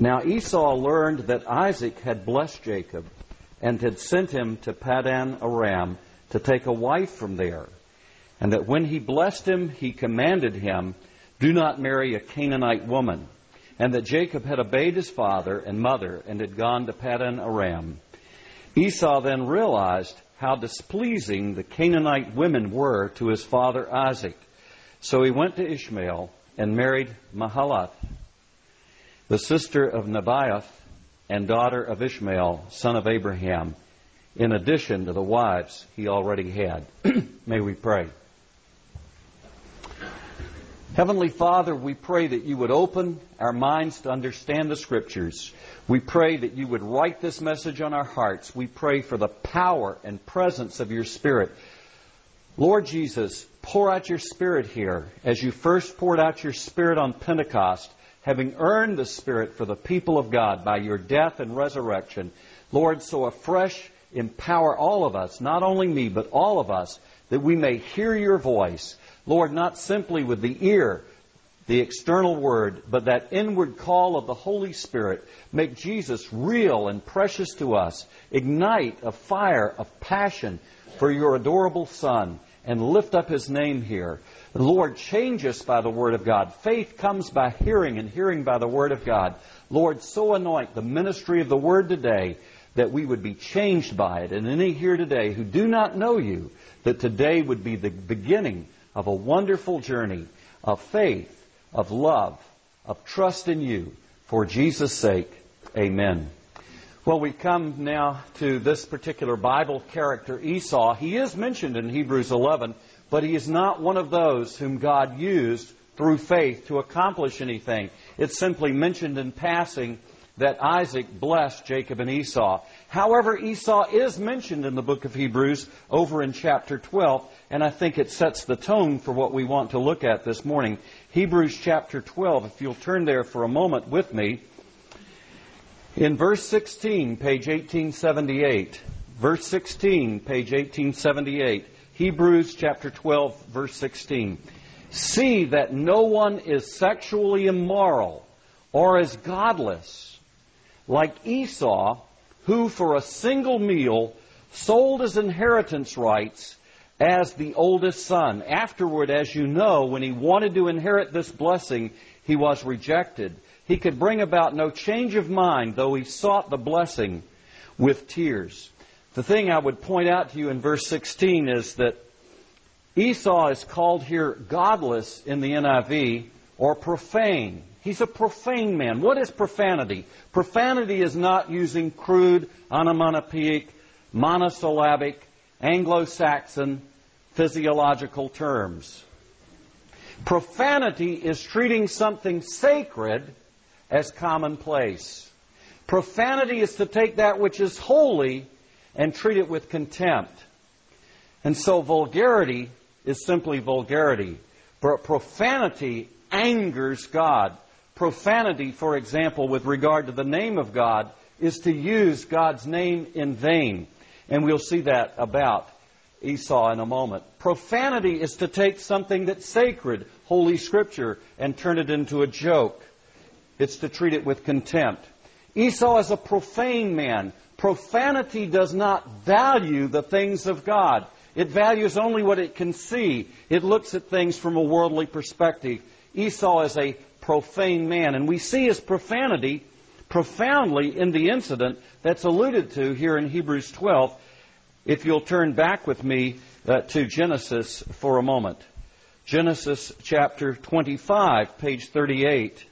Now Esau learned that Isaac had blessed Jacob and had sent him to Paddan Aram to take a wife from there, and that when he blessed him, he commanded him, "Do not marry a Canaanite woman," and that Jacob had obeyed his father and mother and had gone to Paddan Aram. Esau then realized how displeasing the Canaanite women were to his father Isaac. So he went to Ishmael and married Mahalath, the sister of Nebaioth and daughter of Ishmael, son of Abraham, in addition to the wives he already had. May we pray. Heavenly Father, we pray that you would open our minds to understand the Scriptures. We pray that you would write this message on our hearts. We pray for the power and presence of your Spirit. Lord Jesus, pour out your Spirit here as you first poured out your Spirit on Pentecost, having earned the Spirit for the people of God by your death and resurrection. Lord, so afresh empower all of us, not only me, but all of us, that we may hear your voice. Lord, not simply with the ear, the external word, but that inward call of the Holy Spirit. Make Jesus real and precious to us. Ignite a fire of passion for your adorable Son and lift up His name here. Lord, change us by the Word of God. Faith comes by hearing and hearing by the Word of God. Lord, so anoint the ministry of the Word today that we would be changed by it. And any here today who do not know you, that today would be the beginning of a wonderful journey of faith, of love, of trust in you. For Jesus' sake, amen. Well, we come now to this particular Bible character, Esau. He is mentioned in Hebrews 11, but he is not one of those whom God used through faith to accomplish anything. It's simply mentioned in passing that Isaac blessed Jacob and Esau. However, Esau is mentioned in the book of Hebrews over in chapter 12, and I think it sets the tone for what we want to look at this morning. Hebrews chapter 12, if you'll turn there for a moment with me. In verse 16, page 1878. Verse 16, page 1878. Hebrews chapter 12, verse 16. See that no one is sexually immoral or is godless, like Esau, who for a single meal sold his inheritance rights as the oldest son. Afterward, as you know, when he wanted to inherit this blessing, he was rejected. He could bring about no change of mind, though he sought the blessing with tears. The thing I would point out to you in verse 16 is that Esau is called here godless in the NIV, or profane. He's a profane man. What is profanity? Profanity is not using crude, onomatopoeic, monosyllabic, Anglo-Saxon physiological terms. Profanity is treating something sacred as commonplace. Profanity is to take that which is holy and treat it with contempt. And so vulgarity is simply vulgarity. But profanity angers God. Profanity, for example, with regard to the name of God, is to use God's name in vain. And we'll see that about Esau in a moment. Profanity is to take something that's sacred, Holy Scripture, and turn it into a joke. It's to treat it with contempt. Esau is a profane man. Profanity does not value the things of God. It values only what it can see. It looks at things from a worldly perspective. Esau is a profane man, and we see his profanity profoundly in the incident that's alluded to here in Hebrews 12. If you'll turn back with me to Genesis for a moment. Genesis chapter 25, page 38,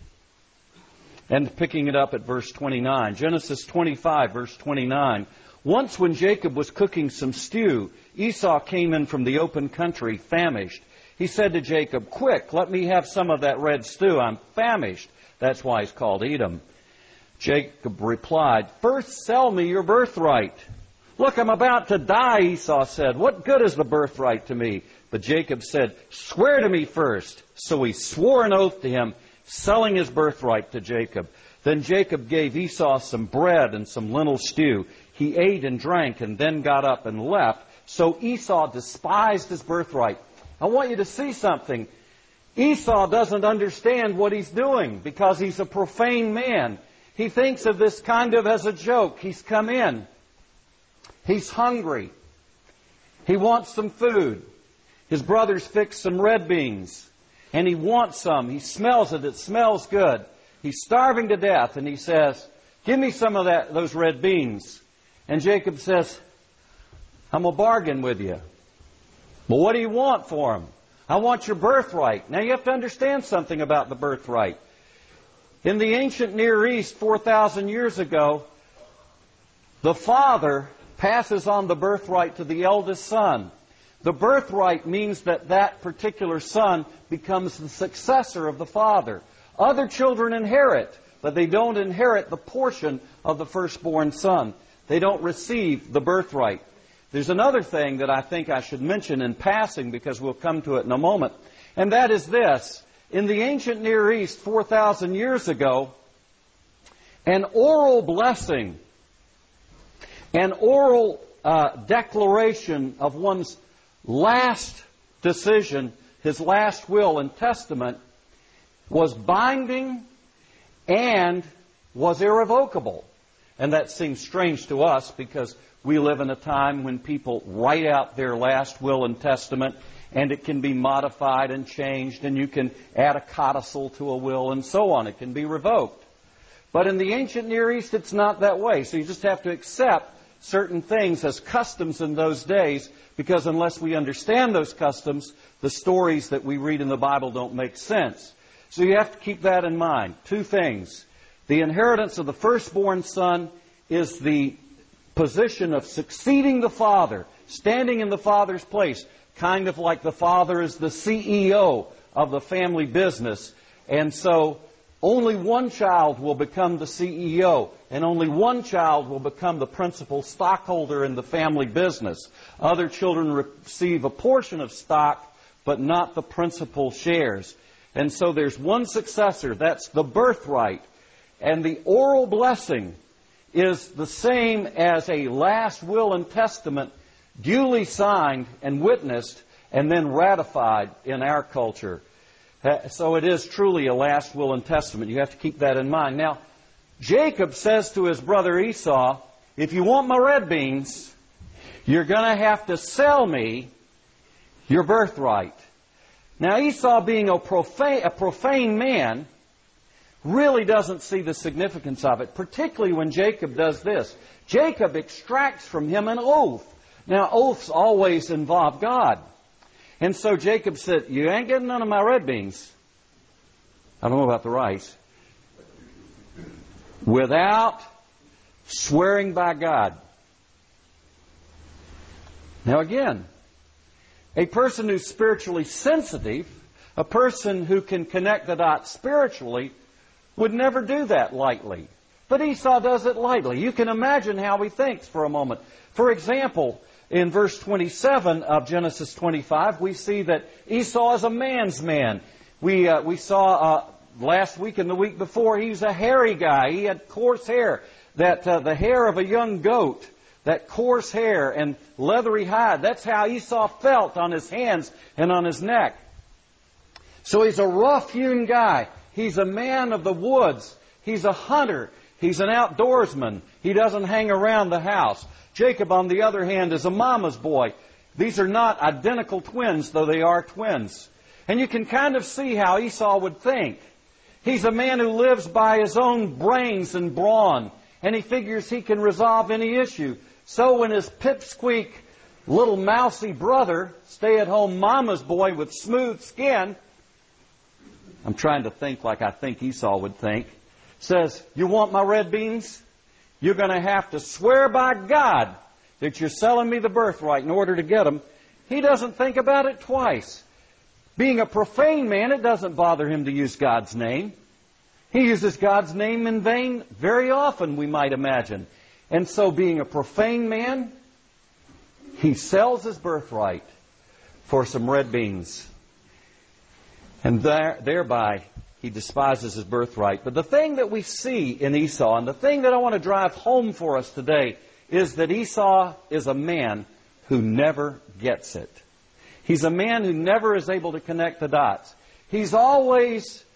and picking it up at verse 29. Genesis 25, verse 29. Once when Jacob was cooking some stew, Esau came in from the open country, famished. He said to Jacob, "Quick, let me have some of that red stew. I'm famished." That's why he's called Edom. Jacob replied, "First sell me your birthright." "Look, I'm about to die," Esau said. "What good is the birthright to me?" But Jacob said, "Swear to me first." So he swore an oath to him, selling his birthright to Jacob. Then Jacob gave Esau some bread and some lentil stew. He ate and drank and then got up and left. So Esau despised his birthright. I want you to see something. Esau doesn't understand what he's doing because he's a profane man. He thinks of this kind of as a joke. He's come in. He's hungry. He wants some food. His brothers fixed some red beans, and he wants some. He smells it. It smells good. He's starving to death, and he says, "Give me some of those red beans." And Jacob says, "I'm going to bargain with you." "Well, what do you want for them?" "I want your birthright." Now, you have to understand something about the birthright. In the ancient Near East, 4,000 years ago, the father passes on the birthright to the eldest son. The birthright means that that particular son becomes the successor of the father. Other children inherit, but they don't inherit the portion of the firstborn son. They don't receive the birthright. There's another thing that I think I should mention in passing, because we'll come to it in a moment, and that is this. In the ancient Near East, 4,000 years ago, an oral blessing, an oral declaration of one's last decision, his last will and testament, was binding and was irrevocable. And that seems strange to us because we live in a time when people write out their last will and testament, and it can be modified and changed, and you can add a codicil to a will and so on. It can be revoked. But in the ancient Near East, it's not that way. So you just have to accept certain things as customs in those days, because unless we understand those customs, the stories that we read in the Bible don't make sense. So you have to keep that in mind. Two things. The inheritance of the firstborn son is the position of succeeding the father, standing in the father's place, kind of like the father is the CEO of the family business. And so only one child will become the CEO, and only one child will become the principal stockholder in the family business. Other children receive a portion of stock, but not the principal shares. And so there's one successor. That's the birthright. And the oral blessing is the same as a last will and testament, duly signed and witnessed and then ratified in our culture. So it is truly a last will and testament. You have to keep that in mind. Now, Jacob says to his brother Esau, "If you want my red beans, you're going to have to sell me your birthright." Now, Esau, being a profane man, really doesn't see the significance of it, particularly when Jacob does this. Jacob extracts from him an oath. Now, oaths always involve God. And so Jacob said, "You ain't getting none of my red beans." I don't know about the rice. Without swearing by God. Now again, a person who's spiritually sensitive, a person who can connect the dots spiritually, would never do that lightly. But Esau does it lightly. You can imagine how he thinks for a moment. For example, in verse 27 of Genesis 25, we see that Esau is a man's man. We saw last week and the week before, he was a hairy guy. He had coarse hair, the hair of a young goat, that coarse hair and leathery hide. That's how Esau felt on his hands and on his neck. So he's a rough-hewn guy. He's a man of the woods. He's a hunter. He's an outdoorsman. He doesn't hang around the house. Jacob, on the other hand, is a mama's boy. These are not identical twins, though they are twins. And you can kind of see how Esau would think. He's a man who lives by his own brains and brawn, and he figures he can resolve any issue. So when his pipsqueak little mousy brother, stay-at-home mama's boy with smooth skin, I'm trying to think like I think Esau would think, says, "You want my red beans? You're going to have to swear by God that you're selling me the birthright in order to get them." He doesn't think about it twice. Being a profane man, it doesn't bother him to use God's name. He uses God's name in vain very often, we might imagine. And so being a profane man, he sells his birthright for some red beans. And thereby, he despises his birthright. But the thing that we see in Esau, and the thing that I want to drive home for us today, is that Esau is a man who never gets it. He's a man who never is able to connect the dots. He's always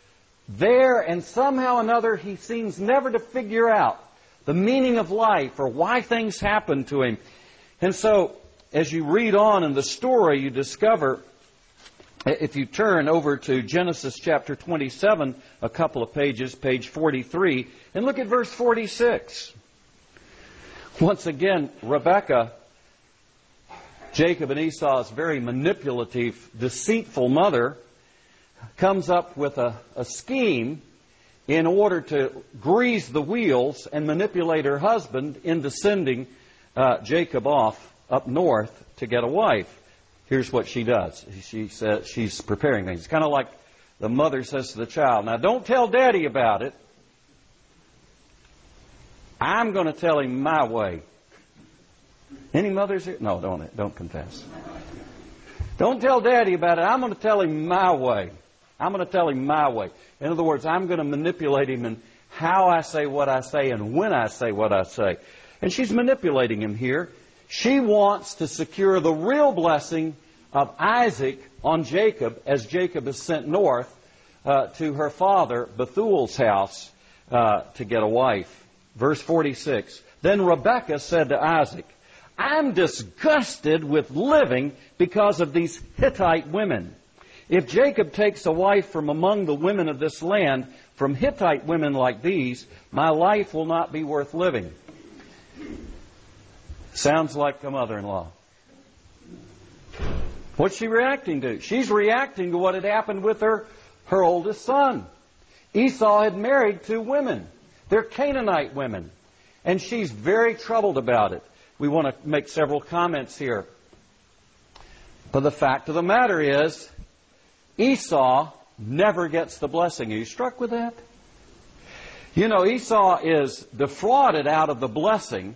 there, and somehow or another he seems never to figure out the meaning of life or why things happen to him. And so, as you read on in the story, you discover, if you turn over to Genesis chapter 27, a couple of pages, page 43, and look at verse 46. Once again, Rebekah, Jacob and Esau's very manipulative, deceitful mother, comes up with a scheme in order to grease the wheels and manipulate her husband into sending Jacob off up north to get a wife. Here's what she does. She says she's preparing things. It's kind of like the mother says to the child, "Now don't tell Daddy about it. I'm going to tell him my way." Any mothers here? No, don't confess. Don't tell Daddy about it. I'm going to tell him my way. I'm going to tell him my way. In other words, I'm going to manipulate him in how I say what I say and when I say what I say. And she's manipulating him here. She wants to secure the real blessing of Isaac on Jacob as Jacob is sent north to her father Bethuel's house to get a wife. Verse 46, Then Rebekah said to Isaac, "I'm disgusted with living because of these Hittite women. If Jacob takes a wife from among the women of this land, from Hittite women like these, my life will not be worth living." Sounds like a mother-in-law. What's she reacting to? She's reacting to what had happened with her oldest son. Esau had married 2 women. They're Canaanite women. And she's very troubled about it. We want to make several comments here. But the fact of the matter is, Esau never gets the blessing. Are you struck with that? You know, Esau is defrauded out of the blessing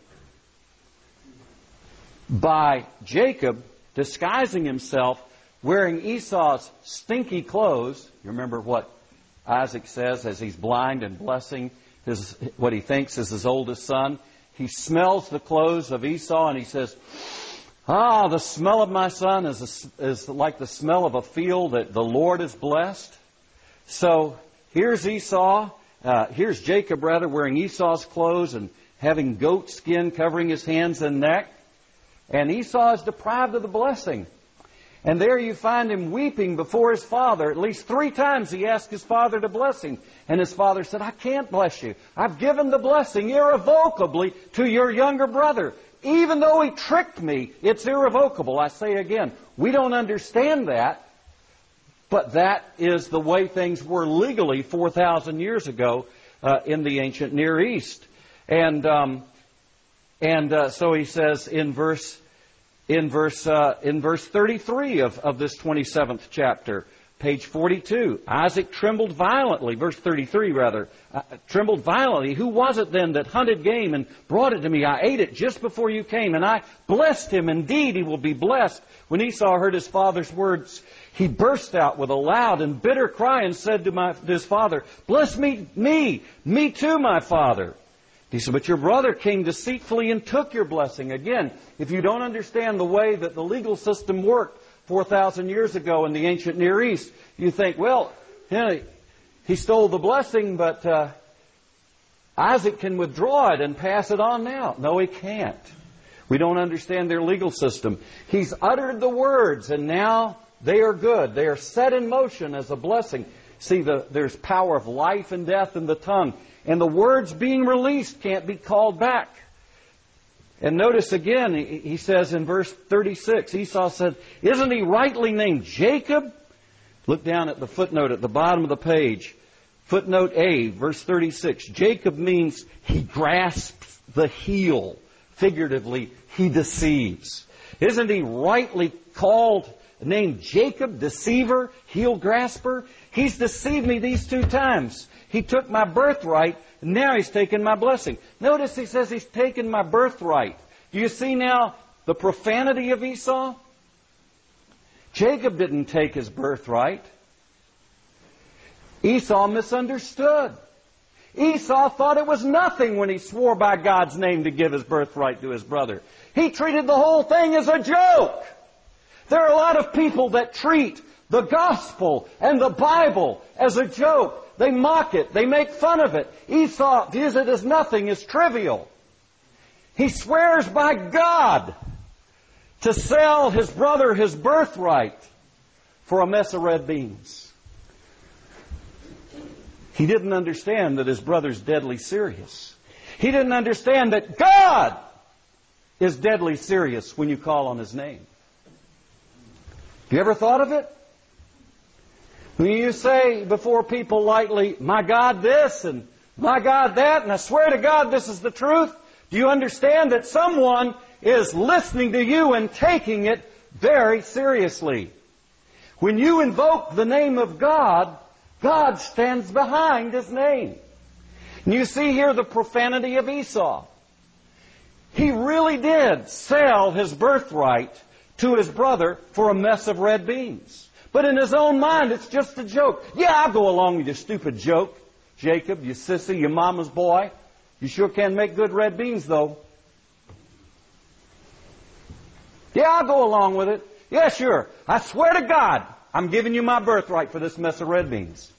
by Jacob disguising himself, wearing Esau's stinky clothes. You remember what Isaac says as he's blind and blessing what he thinks is his oldest son. He smells the clothes of Esau and he says, the smell of my son is like the smell of a field that the Lord has blessed. So here's Jacob wearing Esau's clothes and having goat skin covering his hands and neck. And Esau is deprived of the blessing. And there you find him weeping before his father. At least 3 times he asked his father to bless him. And his father said, "I can't bless you. I've given the blessing irrevocably to your younger brother. Even though he tricked me, it's irrevocable." I say again, we don't understand that. But that is the way things were legally 4,000 years ago in the ancient Near East. And so he says in verse 33 of this 27th chapter, page 42, Isaac trembled violently, verse 33 rather, trembled violently. "Who was it then that hunted game and brought it to me? I ate it just before you came, and I blessed him. Indeed, he will be blessed." When Esau heard his father's words, he burst out with a loud and bitter cry and said to his father, "Bless me too, my father." He said, "But your brother came deceitfully and took your blessing." Again, if you don't understand the way that the legal system worked 4,000 years ago in the ancient Near East, you think, well, he stole the blessing, but Isaac can withdraw it and pass it on now. No, he can't. We don't understand their legal system. He's uttered the words, and now they are good. They are set in motion as a blessing. See, there's power of life and death in the tongue. And the words being released can't be called back. And notice again, he says in verse 36, Esau said, "Isn't he rightly named Jacob?" Look down at the footnote at the bottom of the page. Footnote A, verse 36. Jacob means he grasps the heel. Figuratively, he deceives. Isn't he rightly named Jacob, deceiver, heel grasper? He's deceived me these 2 times. He took my birthright, and now he's taken my blessing. Notice he says he's taken my birthright. Do you see now the profanity of Esau? Jacob didn't take his birthright. Esau misunderstood. Esau thought it was nothing when he swore by God's name to give his birthright to his brother. He treated the whole thing as a joke. There are a lot of people that treat the gospel and the Bible as a joke. They mock it. They make fun of it. Esau views it as nothing, as trivial. He swears by God to sell his brother his birthright for a mess of red beans. He didn't understand that his brother's deadly serious. He didn't understand that God is deadly serious when you call on His name. Have you ever thought of it? When you say before people lightly, my God this and my God that, and I swear to God this is the truth, do you understand that someone is listening to you and taking it very seriously? When you invoke the name of God, God stands behind His name. And you see here the profanity of Esau. He really did sell his birthright to his brother for a mess of red beans. But in his own mind, it's just a joke. Yeah, I'll go along with your stupid joke, Jacob, you sissy, your mama's boy. You sure can make good red beans, though. Yeah, I'll go along with it. Yeah, sure. I swear to God, I'm giving you my birthright for this mess of red beans.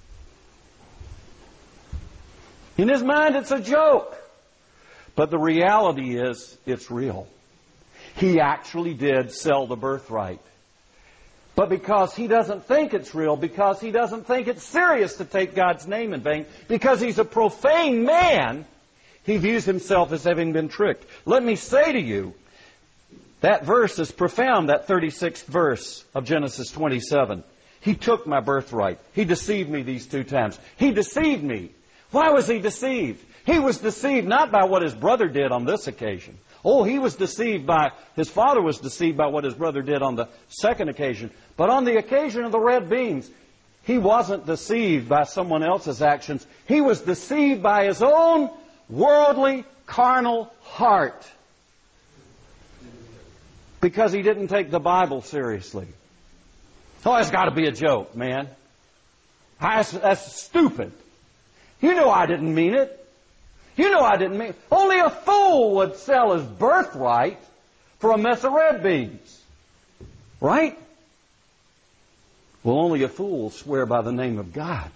In his mind, it's a joke. But the reality is, it's real. He actually did sell the birthright. But because he doesn't think it's real, because he doesn't think it's serious to take God's name in vain, because he's a profane man, he views himself as having been tricked. Let me say to you, that verse is profound, that 36th verse of Genesis 27. He took my birthright. He deceived me these 2 times. He deceived me. Why was he deceived? He was deceived not by what his brother did on this occasion. Oh, his father was deceived by what his brother did on the second occasion. But on the occasion of the red beans, he wasn't deceived by someone else's actions. He was deceived by his own worldly, carnal heart. Because he didn't take the Bible seriously. Oh, it's got to be a joke, man. That's stupid. You know I didn't mean it. You know I didn't mean it. Only a fool would sell his birthright for a mess of red beans. Right? Well, only a fool will swear by the name of God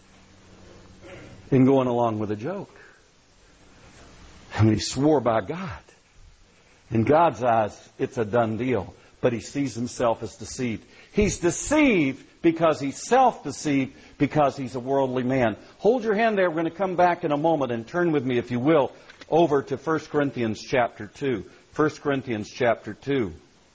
in going along with a joke. And he swore by God. In God's eyes, it's a done deal. But he sees himself as deceived. He's deceived because he's self-deceived, because he's a worldly man. Hold your hand there. We're going to come back in a moment and turn with me, if you will, over to 1 Corinthians chapter 2. 1 Corinthians chapter 2.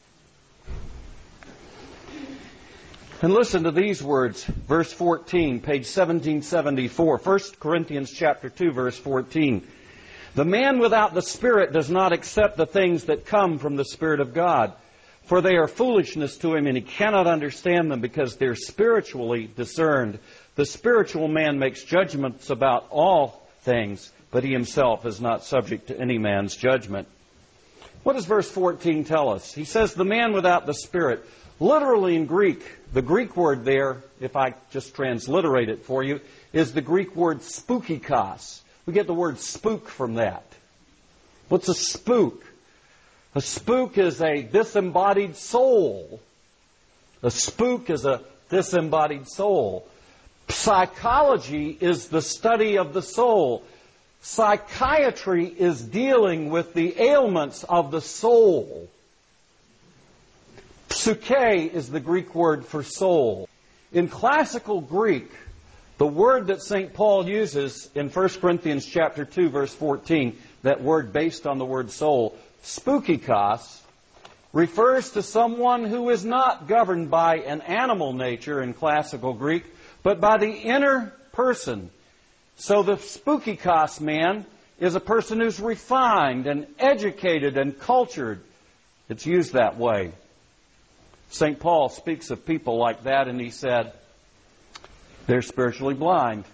And listen to these words, verse 14, page 1774. 1 Corinthians chapter 2, verse 14. The man without the Spirit does not accept the things that come from the Spirit of God, for they are foolishness to him, and he cannot understand them because they're spiritually discerned. The spiritual man makes judgments about all things, but he himself is not subject to any man's judgment. What does verse 14 tell us? He says, the man without the Spirit. Literally in Greek, the Greek word there, if I just transliterate it for you, is the Greek word spoukikos. We get the word spook from that. What's a spook? A spook is a disembodied soul. A spook is a disembodied soul. Psychology is the study of the soul. Psychiatry is dealing with the ailments of the soul. Psyche is the Greek word for soul. In classical Greek, the word that St. Paul uses in 1 Corinthians chapter 2, verse 14, that word based on the word soul, spoukikos, refers to someone who is not governed by an animal nature in classical Greek, but by the inner person. So the spoukikos man is a person who's refined and educated and cultured. It's used that way. St. Paul speaks of people like that, and he said, they're spiritually blind.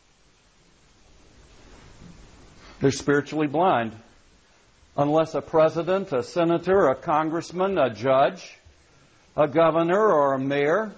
They're spiritually blind. Unless a president, a senator, a congressman, a judge, a governor or a mayor,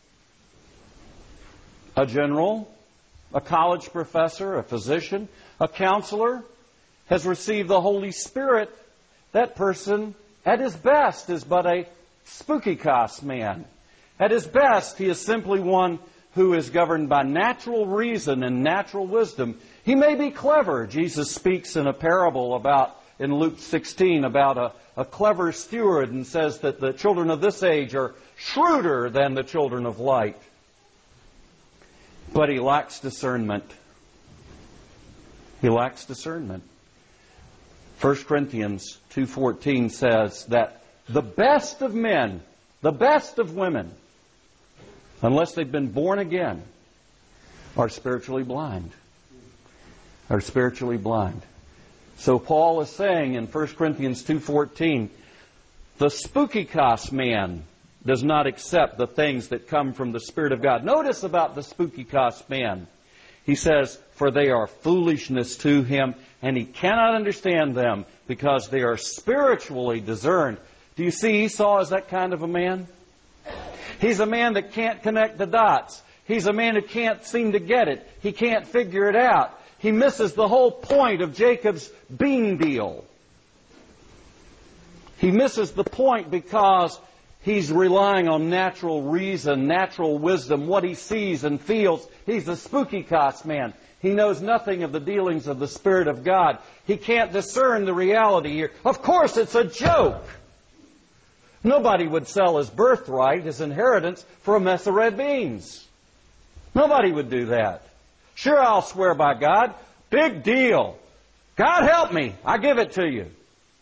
a general, a college professor, a physician, a counselor has received the Holy Spirit, that person, at his best, is but a spoukikos man. At his best, he is simply one who is governed by natural reason and natural wisdom. He may be clever. Jesus speaks in a parable in Luke 16 about a clever steward and says that the children of this age are shrewder than the children of light. But he lacks discernment. He lacks discernment. 1 Corinthians 2:14 says that the best of men, the best of women, unless they've been born again, are spiritually blind. Are spiritually blind. So Paul is saying in 1 Corinthians 2:14, the spooky-cast man does not accept the things that come from the Spirit of God. Notice about the spooky-cast man. He says, for they are foolishness to him, and he cannot understand them because they are spiritually discerned. Do you see Esau as that kind of a man? He's a man that can't connect the dots. He's a man who can't seem to get it. He can't figure it out. He misses the whole point of Jacob's bean deal. He misses the point because he's relying on natural reason, natural wisdom, what he sees and feels. He's a spooky-cast man. He knows nothing of the dealings of the Spirit of God. He can't discern the reality here. Of course, it's a joke. Nobody would sell his birthright, his inheritance, for a mess of red beans. Nobody would do that. Sure, I'll swear by God. Big deal. God help me. I give it to you.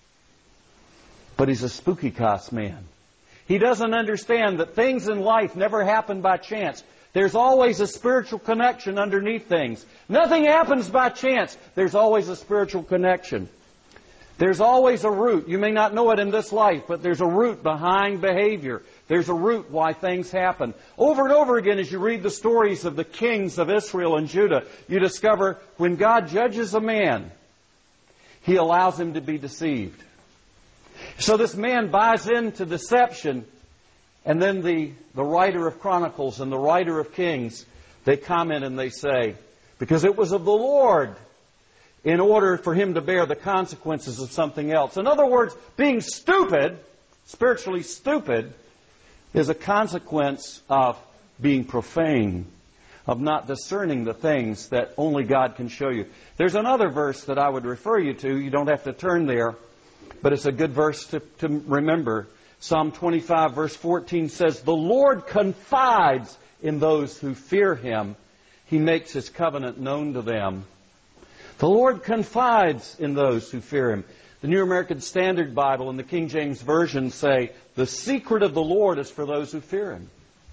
But he's a spooky-cast man. He doesn't understand that things in life never happen by chance. There's always a spiritual connection underneath things. Nothing happens by chance. There's always a spiritual connection. There's always a root. You may not know it in this life, but there's a root behind behavior. There's a root why things happen. Over and over again, as you read the stories of the kings of Israel and Judah, you discover when God judges a man, He allows him to be deceived. So this man buys into deception, and then the writer of Chronicles and the writer of Kings, they comment and they say, because it was of the Lord, in order for him to bear the consequences of something else. In other words, being stupid, spiritually stupid, is a consequence of being profane, of not discerning the things that only God can show you. There's another verse that I would refer you to. You don't have to turn there, but it's a good verse to remember. Psalm 25 verse 14 says, the Lord confides in those who fear Him. He makes His covenant known to them. The Lord confides in those who fear Him. The New American Standard Bible and the King James Version say, the secret of the Lord is for those who fear Him.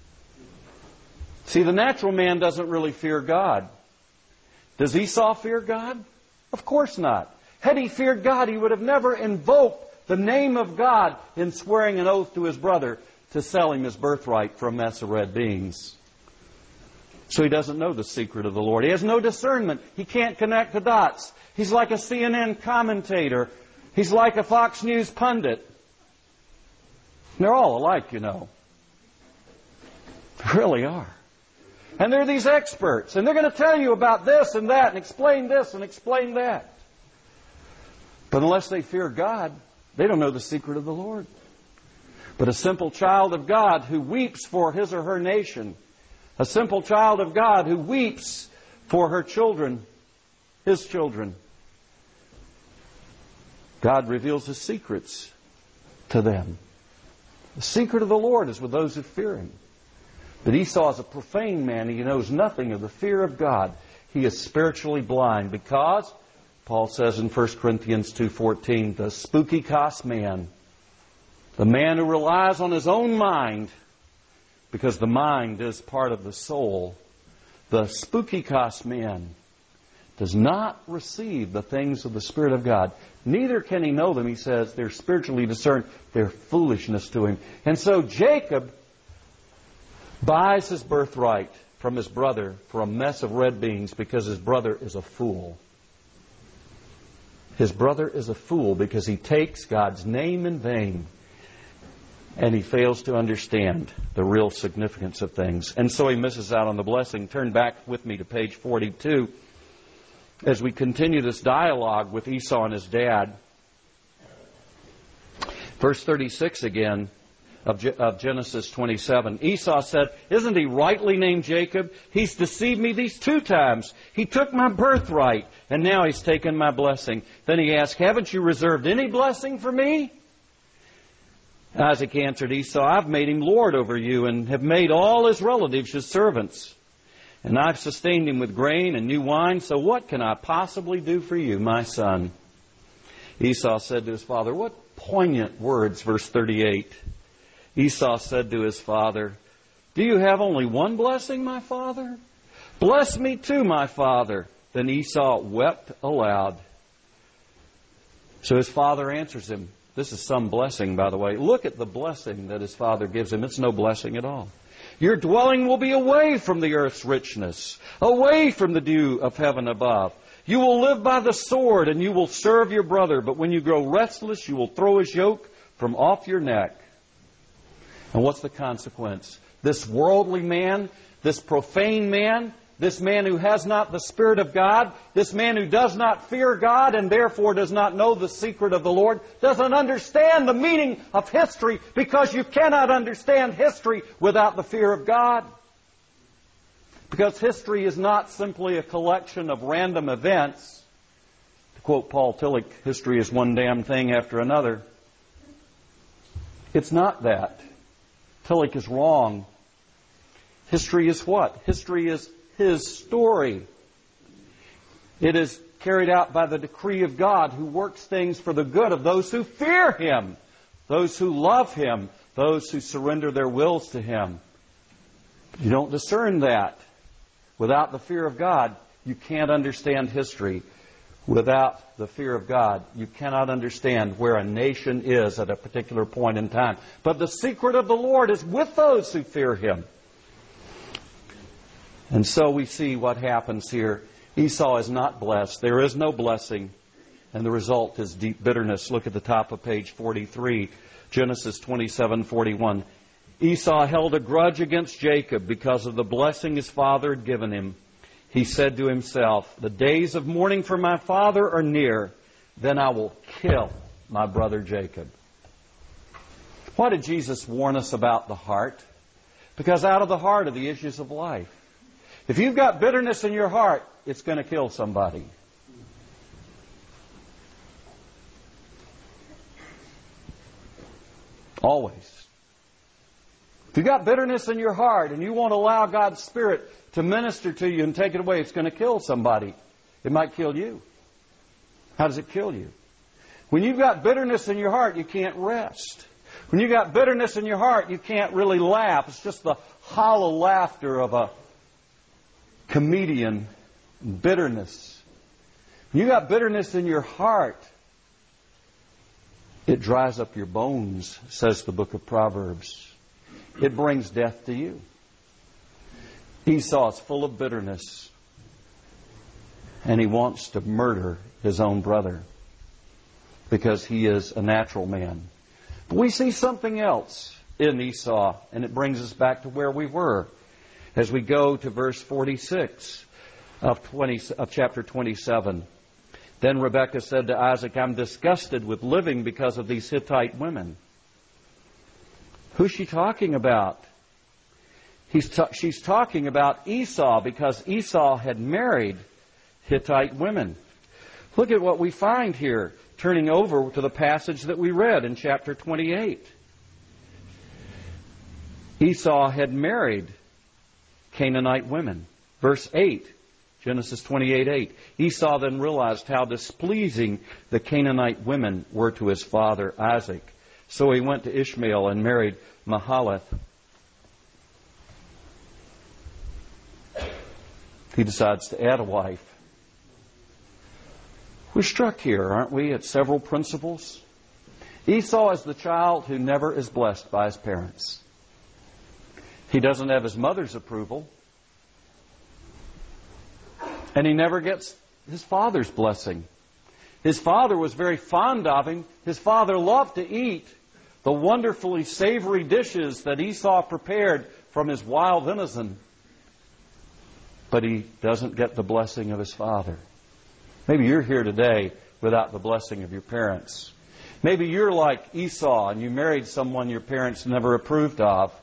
See, the natural man doesn't really fear God. Does Esau fear God? Of course not. Had he feared God, he would have never invoked the name of God in swearing an oath to his brother to sell him his birthright for a mess of red beans. So he doesn't know the secret of the Lord. He has no discernment. He can't connect the dots. He's like a CNN commentator. He's like a Fox News pundit. They're all alike, you know. They really are. And they're these experts. And they're going to tell you about this and that and explain this and explain that. But unless they fear God, they don't know the secret of the Lord. But a simple child of God who weeps for his or her nation, a simple child of God who weeps for her children, his children, God reveals His secrets to them. The secret of the Lord is with those who fear Him. But Esau is a profane man. He knows nothing of the fear of God. He is spiritually blind because, Paul says in 1 Corinthians 2:14, the spooky-cast man, the man who relies on his own mind, because the mind is part of the soul, the spooky-cast man does not receive the things of the Spirit of God. Neither can he know them. He says they're spiritually discerned. They're foolishness to him. And so Jacob buys his birthright from his brother for a mess of red beans because his brother is a fool. His brother is a fool because he takes God's name in vain and he fails to understand the real significance of things. And so he misses out on the blessing. Turn back with me to page 42 as we continue this dialogue with Esau and his dad. Verse 36 again. of Genesis 27. Esau said, "Isn't he rightly named Jacob? He's deceived me these 2 times. He took my birthright, and now he's taken my blessing." Then he asked, "Haven't you reserved any blessing for me?" Isaac answered Esau, "I've made him lord over you, and have made all his relatives his servants. And I've sustained him with grain and new wine, so what can I possibly do for you, my son?" Esau said to his father, what poignant words, verse 38. Esau said to his father, "Do you have only one blessing, my father? Bless me too, my father." Then Esau wept aloud. So his father answers him. This is some blessing, by the way. Look at the blessing that his father gives him. It's no blessing at all. "Your dwelling will be away from the earth's richness, away from the dew of heaven above. You will live by the sword, and you will serve your brother. But when you grow restless, you will throw his yoke from off your neck." And what's the consequence? This worldly man, this profane man, this man who has not the Spirit of God, this man who does not fear God and therefore does not know the secret of the Lord, doesn't understand the meaning of history, because you cannot understand history without the fear of God. Because history is not simply a collection of random events. To quote Paul Tillich, history is one damn thing after another. It's not that. Tillich is wrong. History is what? History is His story. It is carried out by the decree of God, who works things for the good of those who fear Him, those who love Him, those who surrender their wills to Him. You don't discern that. Without the fear of God, you can't understand history. Without the fear of God, you cannot understand where a nation is at a particular point in time. But the secret of the Lord is with those who fear Him. And so we see what happens here. Esau is not blessed. There is no blessing. And the result is deep bitterness. Look at the top of page 43, Genesis 27:41. Esau held a grudge against Jacob because of the blessing his father had given him. He said to himself, "The days of mourning for my father are near. Then I will kill my brother Jacob." Why did Jesus warn us about the heart? Because out of the heart are the issues of life. If you've got bitterness in your heart, it's going to kill somebody. Always. If you've got bitterness in your heart and you won't allow God's Spirit to minister to you and take it away, it's going to kill somebody. It might kill you. How does it kill you? When you've got bitterness in your heart, you can't rest. When you've got bitterness in your heart, you can't really laugh. It's just the hollow laughter of a comedian. Bitterness. When you've got bitterness in your heart, it dries up your bones, says the book of Proverbs. It brings death to you. Esau is full of bitterness, and he wants to murder his own brother because he is a natural man. But we see something else in Esau, and it brings us back to where we were as we go to verse 46 of chapter 27. Then Rebekah said to Isaac, "I'm disgusted with living because of these Hittite women." Who's she talking about? She's talking about Esau, because Esau had married Hittite women. Look at what we find here, turning over to the passage that we read in chapter 28. Esau had married Canaanite women. Verse 8, Genesis 28:8. Esau then realized how displeasing the Canaanite women were to his father Isaac. So he went to Ishmael and married Mahalath. He decides to add a wife. We're struck here, aren't we, at several principles? Esau is the child who never is blessed by his parents. He doesn't have his mother's approval. And he never gets his father's blessing. His father was very fond of him. His father loved to eat the wonderfully savory dishes that Esau prepared from his wild venison. But he doesn't get the blessing of his father. Maybe you're here today without the blessing of your parents. Maybe you're like Esau and you married someone your parents never approved of.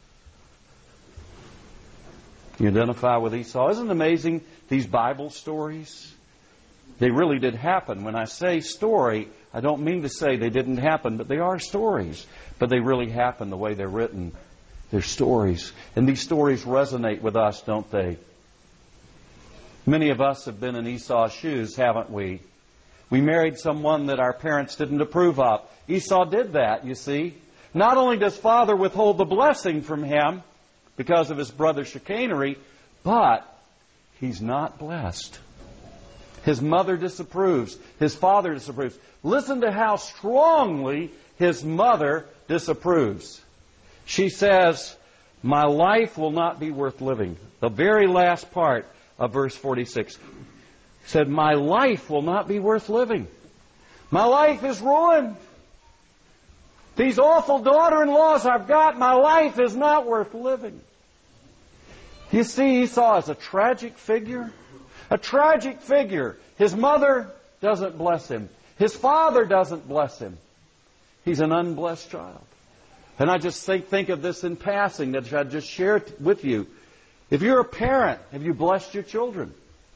You identify with Esau. Isn't it amazing, these Bible stories? They really did happen. When I say story, I don't mean to say they didn't happen, but they are stories. But they really happen the way they're written. They're stories. And these stories resonate with us, don't they? Many of us have been in Esau's shoes, haven't we? We married someone that our parents didn't approve of. Esau did that, you see. Not only does father withhold the blessing from him because of his brother's chicanery, but he's not blessed. His mother disapproves. His father disapproves. Listen to how strongly his mother disapproves. She says, "My life will not be worth living." The very last part of verse 46 said, "My life will not be worth living. My life is ruined. These awful daughter-in-laws I've got, my life is not worth living." You see Esau as a tragic figure? A tragic figure. His mother doesn't bless him. His father doesn't bless him. He's an unblessed child. And I just think of this in passing that I just shared with you. If you're a parent, have you blessed your children?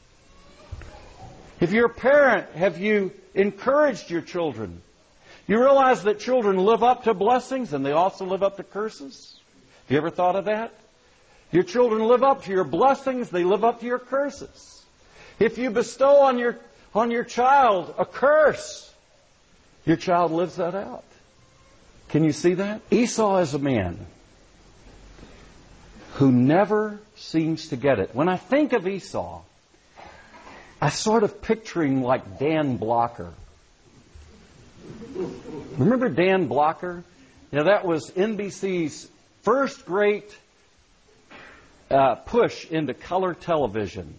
If you're a parent, have you encouraged your children? You realize that children live up to blessings and they also live up to curses? Have you ever thought of that? Your children live up to your blessings, they live up to your curses. If you bestow on your child a curse, your child lives that out. Can you see that? Esau is a man who never seems to get it. When I think of Esau, I sort of picture him like Dan Blocker. Remember Dan Blocker? You know, that was NBC's first great push into color television.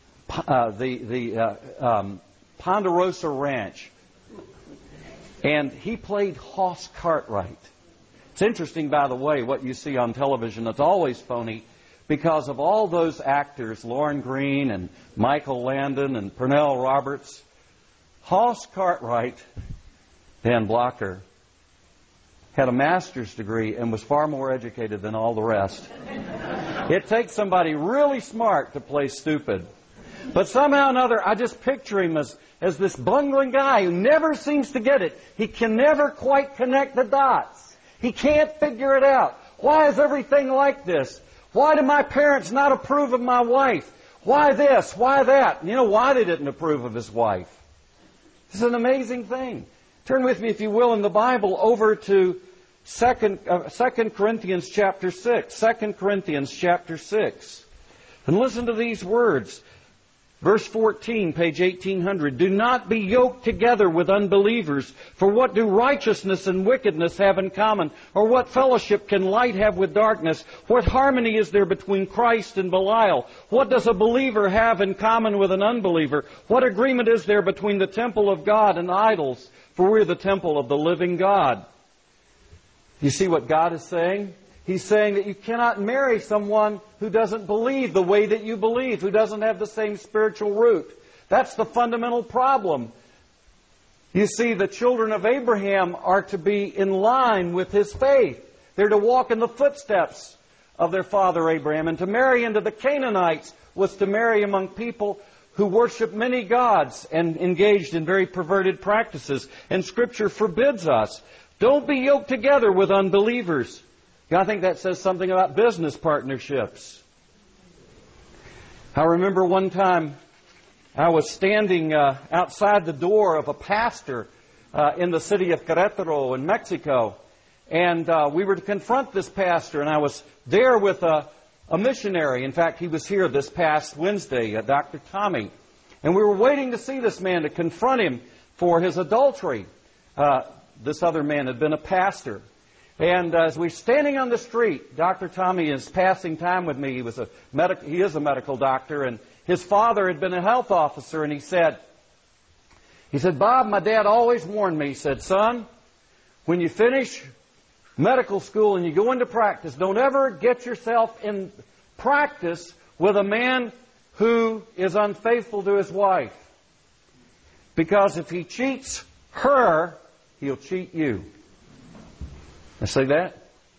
Ponderosa Ranch. And he played Hoss Cartwright. It's interesting, by the way, what you see on television. It's always phony because of all those actors, Lauren Green and Michael Landon and Pernell Roberts. Hoss Cartwright, Dan Blocker, had a master's degree and was far more educated than all the rest. It takes somebody really smart to play stupid. But somehow or another, I just picture him as this bungling guy who never seems to get it. He can never quite connect the dots. He can't figure it out. Why is everything like this? Why do my parents not approve of my wife? Why this? Why that? You know why they didn't approve of his wife? This is an amazing thing. Turn with me, if you will, in the Bible over to 2 Corinthians chapter 6. 2 Corinthians chapter 6. And listen to these words. Verse 14, page 1800. "Do not be yoked together with unbelievers, for what do righteousness and wickedness have in common? Or what fellowship can light have with darkness? What harmony is there between Christ and Belial? What does a believer have in common with an unbeliever? What agreement is there between the temple of God and idols? For we are the temple of the living God." You see what God is saying? He's saying that you cannot marry someone who doesn't believe the way that you believe, who doesn't have the same spiritual root. That's the fundamental problem. You see, the children of Abraham are to be in line with his faith. They're to walk in the footsteps of their father Abraham. And to marry into the Canaanites was to marry among people who worship many gods and engaged in very perverted practices. And Scripture forbids us. Don't be yoked together with unbelievers. I think that says something about business partnerships. I remember one time I was standing outside the door of a pastor in the city of Querétaro in Mexico. And we were to confront this pastor, and I was there with a missionary. In fact, he was here this past Wednesday, Dr. Tommy. And we were waiting to see this man to confront him for his adultery. This other man had been a pastor. And as we're standing on the street, Dr. Tommy is passing time with me. He is a medical doctor, and his father had been a health officer. And he said, "Bob, my dad always warned me." He said, "Son, when you finish medical school and you go into practice, don't ever get yourself in practice with a man who is unfaithful to his wife. Because if he cheats her, he'll cheat you. I say that?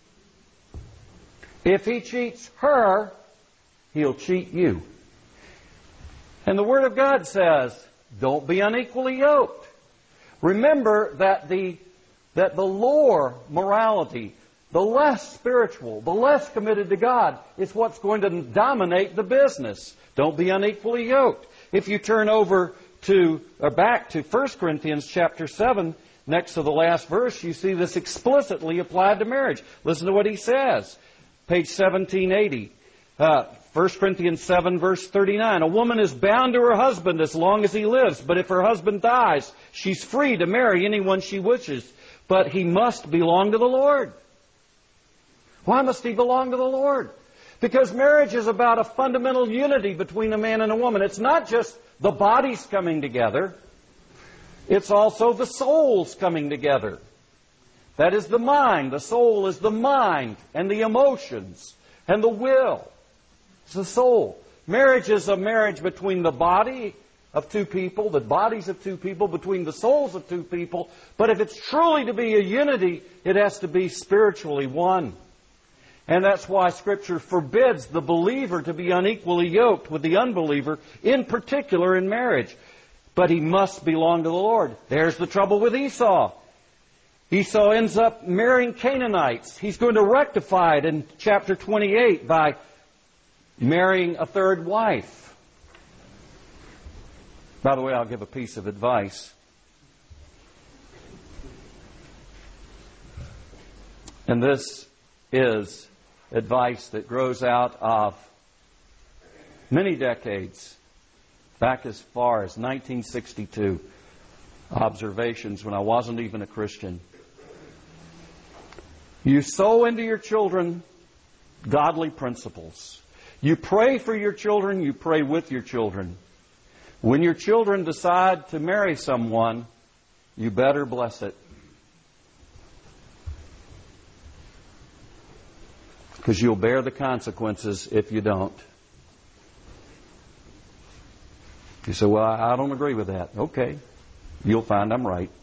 If he cheats her, he'll cheat you. And the Word of God says, don't be unequally yoked. Remember that the lower morality, the less spiritual, the less committed to God, is what's going to dominate the business. Don't be unequally yoked. If you turn over back to 1 Corinthians chapter 7, next to the last verse, you see this explicitly applied to marriage. Listen to what he says. Page 1780. 1 Corinthians 7, verse 39. A woman is bound to her husband as long as he lives, but if her husband dies, she's free to marry anyone she wishes, but he must belong to the Lord. Why must he belong to the Lord? Because marriage is about a fundamental unity between a man and a woman. It's not just the bodies coming together. It's also the souls coming together. That is the mind. The soul is the mind and the emotions and the will. It's the soul. Marriage is a marriage between the body of two people, the bodies of two people, between the souls of two people. But if it's truly to be a unity, it has to be spiritually one. And that's why Scripture forbids the believer to be unequally yoked with the unbeliever, in particular in marriage. But he must belong to the Lord. There's the trouble with Esau. Esau ends up marrying Canaanites. He's going to rectify it in chapter 28 by marrying a third wife. By the way, I'll give a piece of advice. And this is advice that grows out of many decades, back as far as 1962, observations when I wasn't even a Christian. You sow into your children godly principles. You pray for your children, you pray with your children. When your children decide to marry someone, you better bless it. Because you'll bear the consequences if you don't. You say, well, I don't agree with that. Okay. You'll find I'm right.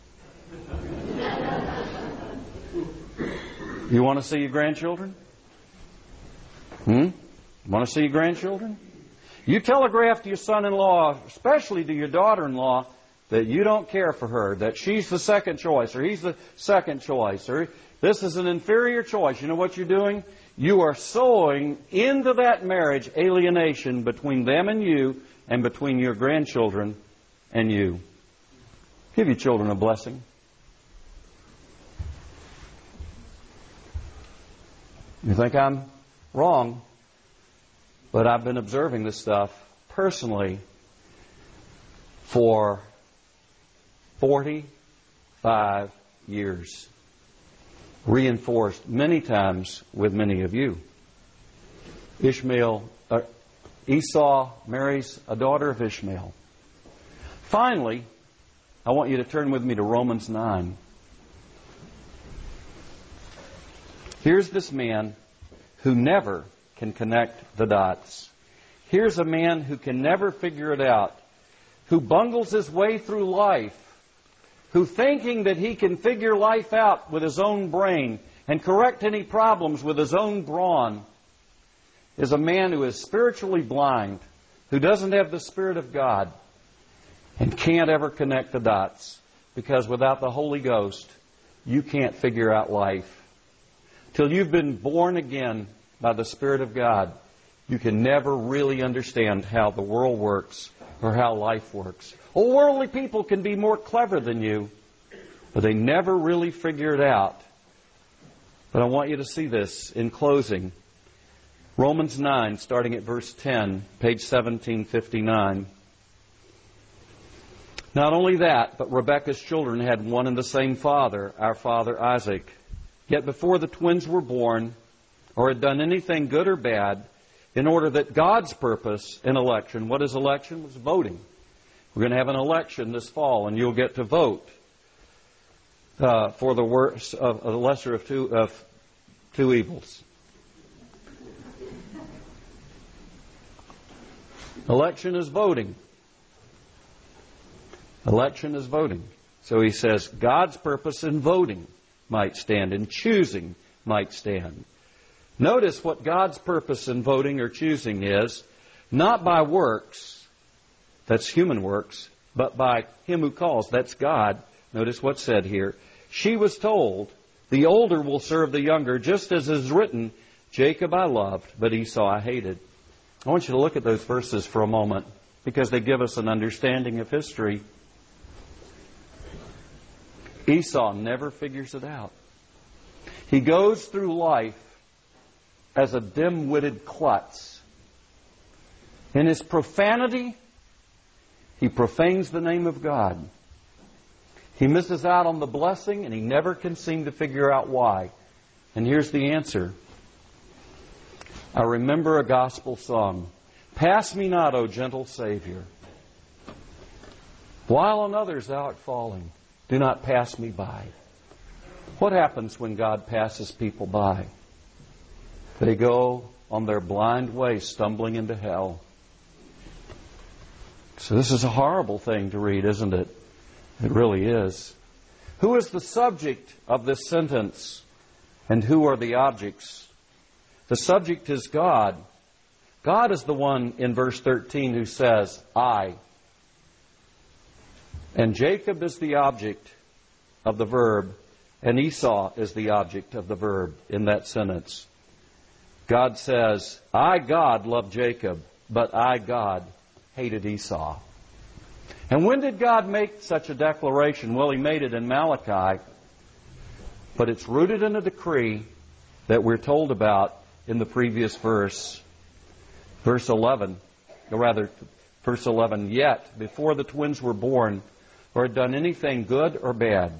You want to see your grandchildren? Want to see your grandchildren? You telegraph to your son-in-law, especially to your daughter-in-law, that you don't care for her, that she's the second choice, or he's the second choice, or this is an inferior choice. You know what you're doing? You are sowing into that marriage alienation between them and you, and between your grandchildren and you. Give your children a blessing. You think I'm wrong, but I've been observing this stuff personally for 45 years. Reinforced many times with many of you. Esau marries a daughter of Ishmael. Finally, I want you to turn with me to Romans 9. Here's this man who never can connect the dots. Here's a man who can never figure it out, who bungles his way through life, who thinking that he can figure life out with his own brain and correct any problems with his own brawn, is a man who is spiritually blind, who doesn't have the Spirit of God, and can't ever connect the dots. Because without the Holy Ghost, you can't figure out life. Till you've been born again by the Spirit of God, you can never really understand how the world works or how life works. Oh, worldly people can be more clever than you, but they never really figure it out. But I want you to see this in closing. Romans 9, starting at verse 10, page 1759. Not only that, but Rebekah's children had one and the same father, our father Isaac. Yet before the twins were born, or had done anything good or bad, in order that God's purpose in election, what is election? It's voting. We're going to have an election this fall, and you'll get to vote for the worst of the lesser of two evils. Election is voting. Election is voting. So he says God's purpose in voting might stand, in choosing might stand. Notice what God's purpose in voting or choosing is, not by works, that's human works, but by Him who calls, that's God. Notice what's said here. She was told, the older will serve the younger, just as is written, Jacob I loved, but Esau I hated. I want you to look at those verses for a moment, because they give us an understanding of history. Esau never figures it out. He goes through life as a dim-witted klutz. In his profanity, he profanes the name of God. He misses out on the blessing, and he never can seem to figure out why. And here's the answer. I remember a gospel song. Pass me not, O gentle Savior. While on others thou art falling, do not pass me by. What happens when God passes people by? They go on their blind way, stumbling into hell. So this is a horrible thing to read, isn't it? It really is. Who is the subject of this sentence? And who are the objects? The subject is God. God is the one in verse 13 who says, I. And Jacob is the object of the verb, and Esau is the object of the verb in that sentence. God says, I, God, loved Jacob, but I, God, hated Esau. And when did God make such a declaration? Well, He made it in Malachi, but it's rooted in a decree that we're told about in the previous verse. Verse 11, or rather, verse 11, yet, before the twins were born, or had done anything good or bad.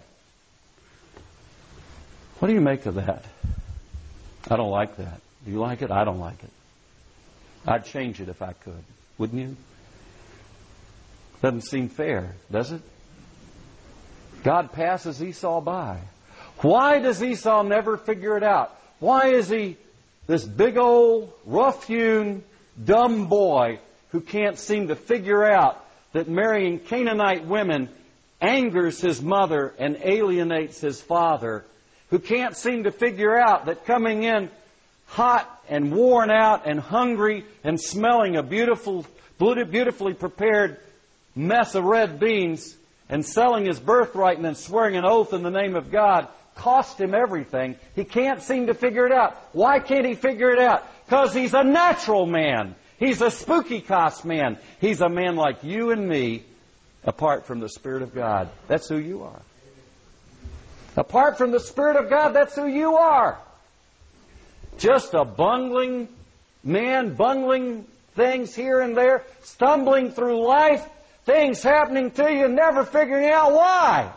What do you make of that? I don't like that. Do you like it? I don't like it. I'd change it if I could. Wouldn't you? Doesn't seem fair, does it? God passes Esau by. Why does Esau never figure it out? Why is he this big old, rough-hewn, dumb boy who can't seem to figure out that marrying Canaanite women angers his mother and alienates his father, who can't seem to figure out that coming in hot and worn out and hungry and smelling a beautifully prepared mess of red beans and selling his birthright and then swearing an oath in the name of God cost him everything. He can't seem to figure it out. Why can't he figure it out? Because he's a natural man. He's a spooky cost man. He's a man like you and me, apart from the Spirit of God. That's who you are. Apart from the Spirit of God, that's who you are. Just a bungling man, bungling things here and there, stumbling through life, things happening to you, never figuring out why.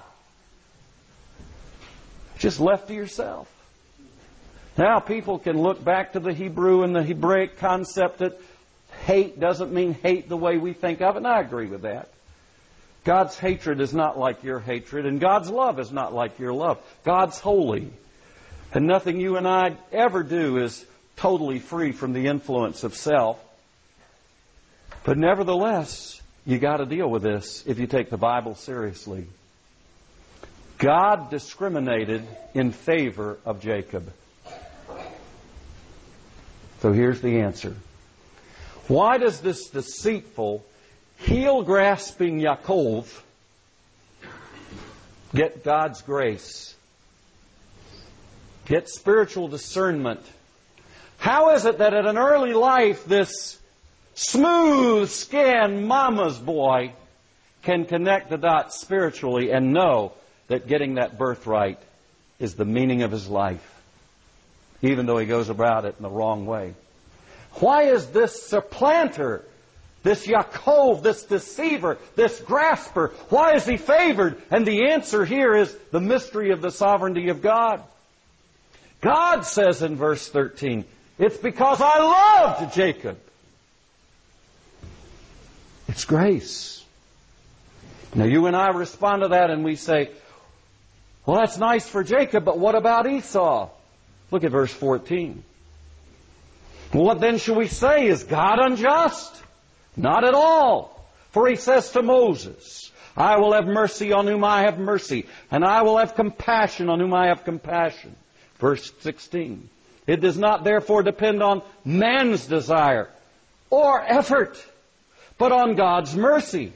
Just left to yourself. Now people can look back to the Hebrew and the Hebraic concept that hate doesn't mean hate the way we think of it, and I agree with that. God's hatred is not like your hatred, and God's love is not like your love. God's holy. And nothing you and I ever do is totally free from the influence of self. But nevertheless, you got to deal with this if you take the Bible seriously. God discriminated in favor of Jacob. So here's the answer. Why does this deceitful, heel-grasping Yaakov get God's grace? Get spiritual discernment? How is it that at an early life this smooth-skinned mama's boy can connect the dots spiritually and know that getting that birthright is the meaning of his life, even though he goes about it in the wrong way? Why is this supplanter, this Yaakov, this deceiver, this grasper, why is he favored? And the answer here is the mystery of the sovereignty of God. God says in verse 13, it's because I loved Jacob. It's grace. Now you and I respond to that and we say, well, that's nice for Jacob, but what about Esau? Look at verse 14. Well, what then shall we say? Is God unjust? Not at all. For He says to Moses, I will have mercy on whom I have mercy, and I will have compassion on whom I have compassion. Verse 16. It does not therefore depend on man's desire or effort, but on God's mercy.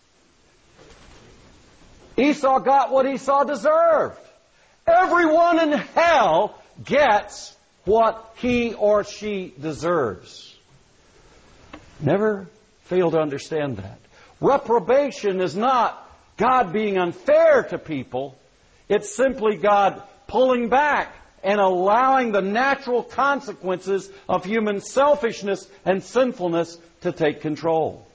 Esau got what Esau deserved. Everyone in hell gets what he or she deserves. Never fail to understand that. Reprobation is not God being unfair to people. It's simply God pulling back and allowing the natural consequences of human selfishness and sinfulness to take control.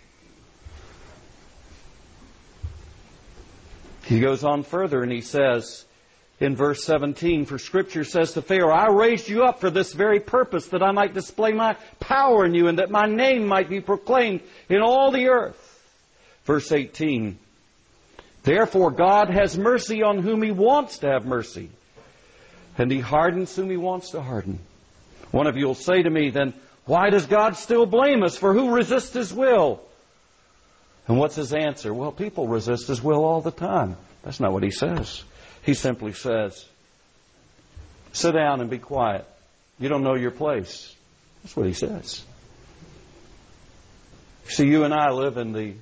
He goes on further and he says in verse 17, for Scripture says to Pharaoh, I raised you up for this very purpose, that I might display my power in you, and that my name might be proclaimed in all the earth. Verse 18, therefore God has mercy on whom He wants to have mercy, and He hardens whom He wants to harden. One of you will say to me, then, why does God still blame us? For who resists His will? And what's His answer? Well, people resist His will all the time. That's not what He says. He simply says, sit down and be quiet. You don't know your place. That's what He says. See, you and I live in the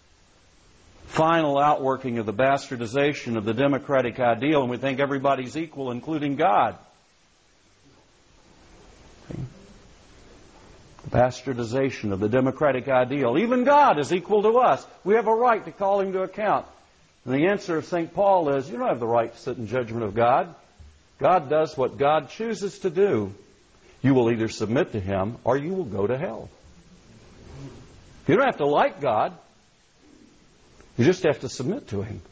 final outworking of the bastardization of the democratic ideal, and we think everybody's equal, including God. The bastardization of the democratic ideal. Even God is equal to us. We have a right to call Him to account. And the answer of St. Paul is, you don't have the right to sit in judgment of God. God does what God chooses to do. You will either submit to Him or you will go to hell. You don't have to like God. You just have to submit to Him.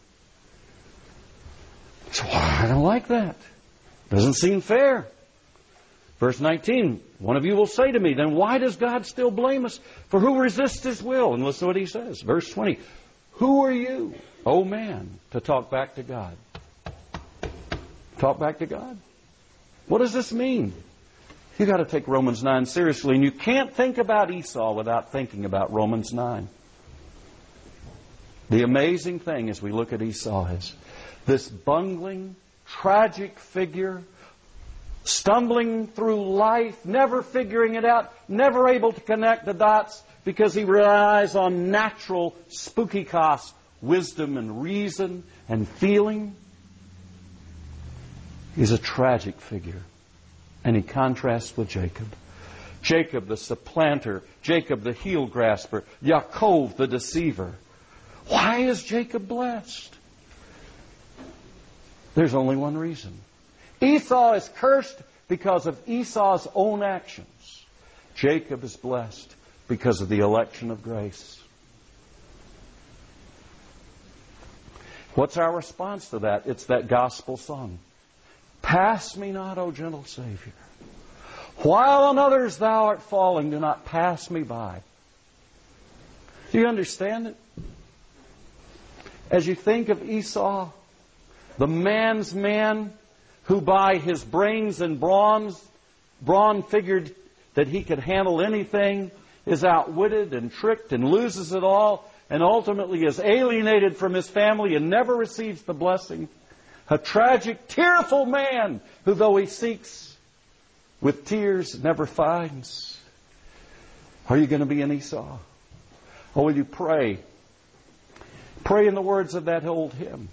So I don't like that. Doesn't seem fair. Verse 19, one of you will say to me, then why does God still blame us? For who resists His will? And listen to what He says. Verse 20, who are you, O man, to talk back to God? Talk back to God? What does this mean? You've got to take Romans 9 seriously, and you can't think about Esau without thinking about Romans 9. The amazing thing as we look at Esau is this bungling, tragic figure, stumbling through life, never figuring it out, never able to connect the dots because he relies on natural, spooky cost, wisdom and reason and feeling. He's a tragic figure. And he contrasts with Jacob. Jacob the supplanter, Jacob the heel grasper, Yaakov the deceiver. Why is Jacob blessed? There's only one reason. Esau is cursed because of Esau's own actions. Jacob is blessed because of the election of grace. What's our response to that? It's that gospel song. Pass me not, O gentle Savior. While on others thou art falling, do not pass me by. Do you understand it? As you think of Esau, the man's man who by his brains and brawn figured that he could handle anything, is outwitted and tricked and loses it all, and ultimately is alienated from his family and never receives the blessing. A tragic, tearful man who, though he seeks with tears, never finds. Are you going to be an Esau? Or will you pray? Pray in the words of that old hymn.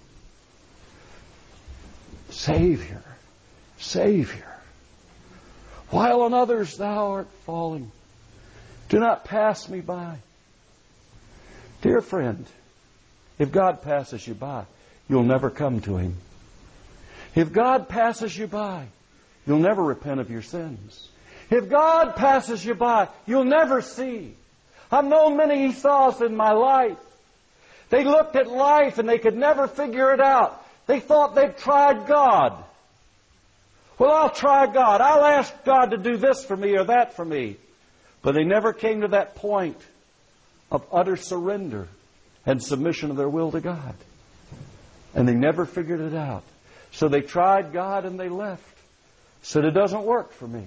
Savior, Savior, while on others thou art falling, do not pass me by. Dear friend, if God passes you by, you'll never come to Him. If God passes you by, you'll never repent of your sins. If God passes you by, you'll never see. I've known many Esau's in my life. They looked at life and they could never figure it out. They thought they'd tried God. Well, I'll try God. I'll ask God to do this for me or that for me. But they never came to that point of utter surrender and submission of their will to God. And they never figured it out. So they tried God and they left. Said, it doesn't work for me.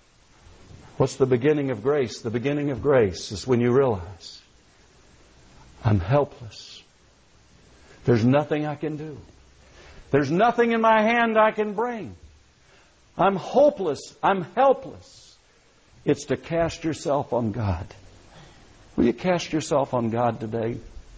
What's the beginning of grace? The beginning of grace is when you realize I'm helpless. There's nothing I can do. There's nothing in my hand I can bring. I'm hopeless. I'm helpless. It's to cast yourself on God. Will you cast yourself on God today?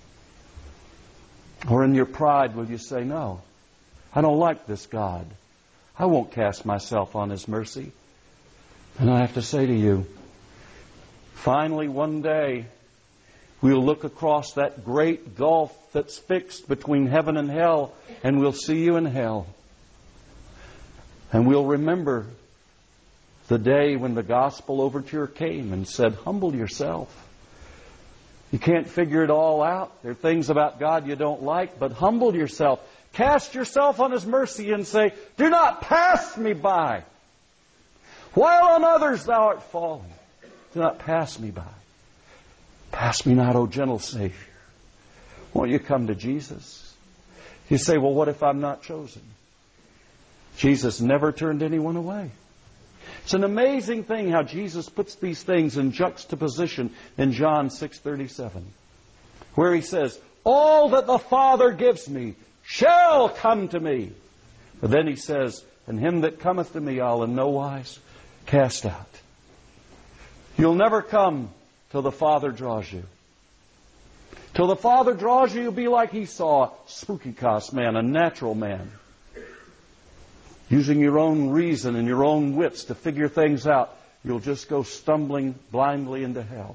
Or in your pride, will you say, no, I don't like this God. I won't cast myself on His mercy. And I have to say to you, finally one day, we'll look across that great gulf that's fixed between heaven and hell, and we'll see you in hell. And we'll remember the day when the gospel overture came and said, humble yourself. You can't figure it all out. There are things about God you don't like, but humble yourself. Cast yourself on His mercy and say, do not pass me by. While on others thou art falling, do not pass me by. Pass me not, O gentle Savior. Won't you come to Jesus? You say, well, what if I'm not chosen? Jesus never turned anyone away. It's an amazing thing how Jesus puts these things in juxtaposition in John 6:37, where He says, all that the Father gives me shall come to me. But then He says, and him that cometh to me I'll in no wise cast out. You'll never come till the Father draws you. Till the Father draws you, you'll be like Esau, spooky cast man, a natural man. Using your own reason and your own wits to figure things out, you'll just go stumbling blindly into hell.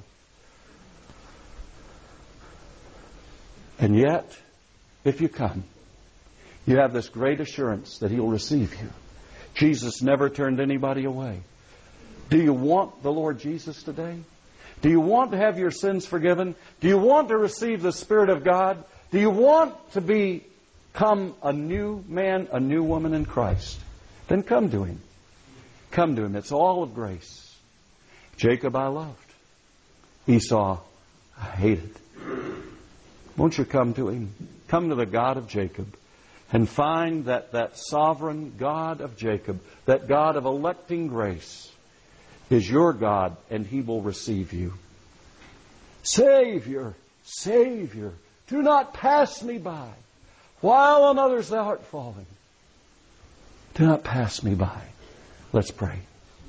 And yet, if you come, you have this great assurance that He'll receive you. Jesus never turned anybody away. Do you want the Lord Jesus today? Do you want to have your sins forgiven? Do you want to receive the Spirit of God? Do you want to become a new man, a new woman in Christ? Then come to Him. Come to Him. It's all of grace. Jacob I loved. Esau I hated. Won't you come to Him? Come to the God of Jacob and find that sovereign God of Jacob, that God of electing grace, is your God, and He will receive you. Savior, Savior, do not pass me by. While on others thou art falling, do not pass me by. Let's pray.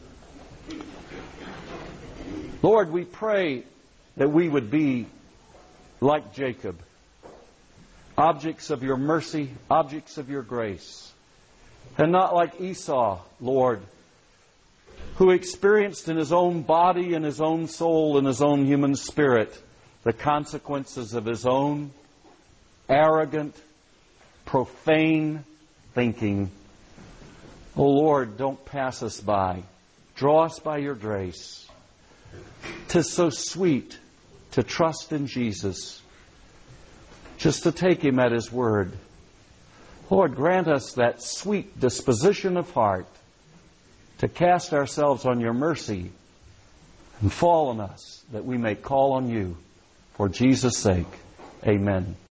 Lord, we pray that we would be like Jacob, objects of your mercy, objects of your grace, and not like Esau, Lord, who experienced in his own body and his own soul and his own human spirit the consequences of his own arrogant, profane thinking. Oh Lord, don't pass us by. Draw us by your grace. 'Tis so sweet to trust in Jesus, just to take Him at His word. Lord, grant us that sweet disposition of heart to cast ourselves on your mercy and fall on us, that we may call on you. For Jesus' sake, amen.